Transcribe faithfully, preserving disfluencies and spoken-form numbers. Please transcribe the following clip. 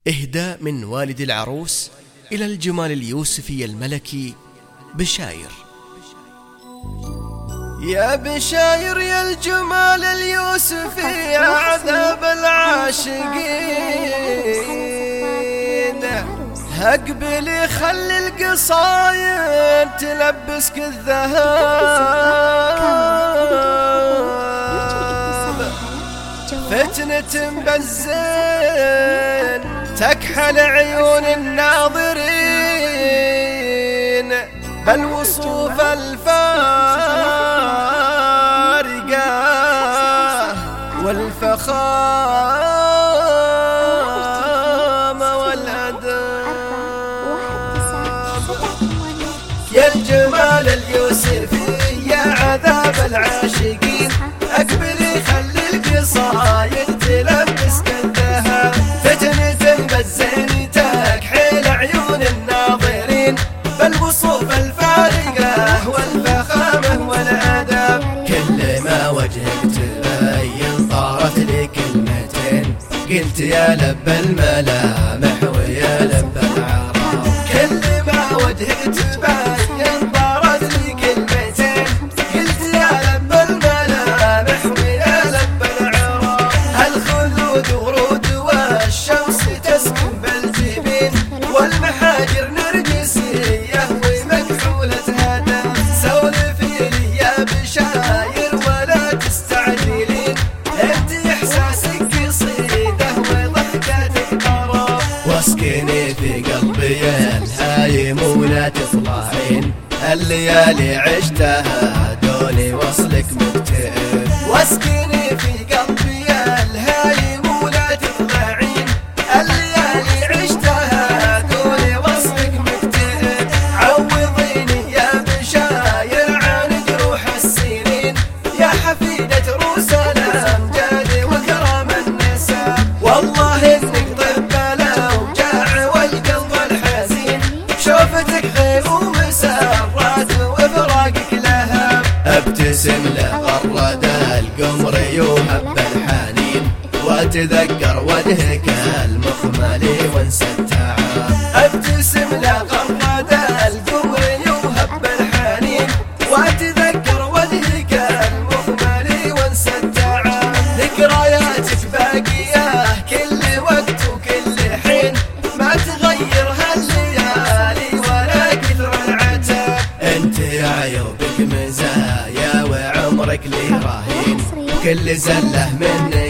إهداء من والد العروس إلى الجمال اليوسفي الملكي بشاير. يا بشاير يا الجمال اليوسفي يا عذاب العاشقين، هقبلي خلي القصايد تلبسك الذهب، فتنة بالزين تكحل عيون الناظرين، بل وصوف الفارقة والفخامة والأدب. يا الجمال اليوسفي يا عذاب العاشقين، أقبلي خلي القصايد تلبسك الذهب، فتنة بالزين تكحل عيون الناظرين، بل وصوف الفارقة والفخامة والأدب. كل ما وجهك تبين طارت لي كلمتين، قلت يا لب الملامح ويا لب العرب. كل ما وجهك تبين طارت لي كلمتين، قلت يا لب الملامح ويا لب العرب. الخلود ورود والشمس تسكن بالجبين، والمحاجر نرجسية ومكحولة هدف. سولفي لي يا بشاير ولا تستعجلين، انت احساسك قصيدة وضحكاتك طرب. واسكني في قلبي الهايم ولا تطلعين، الليالي عشتها دوني وصلك مكتئب. واسكني في قلبي الهايم ولا تطلعين، الليالي عشتها دوني وصلك مكتئب. عوضيني يا بشاير عن جروح السنين، يا حفيدة روس الأمجاد وكرم النساء. والله انك طب الأوجاع والقلب الحزين، شوفتك غير ومسرات وفراقك لهب. ابتسم له غرد القمر يوهب الحنين، واتذكر وجهك المخملي وانسى التعب. ابتسم له غرد القمر يوهب الحنين، واتذكر وجهك المخملي وانسى التعب. ذكرياتك باقية كل وقت وكل حين، ما تغير هالليالي ولا كثر العتاب. انت عيوبك مزايا وعمرك لي رهين، كل زله مني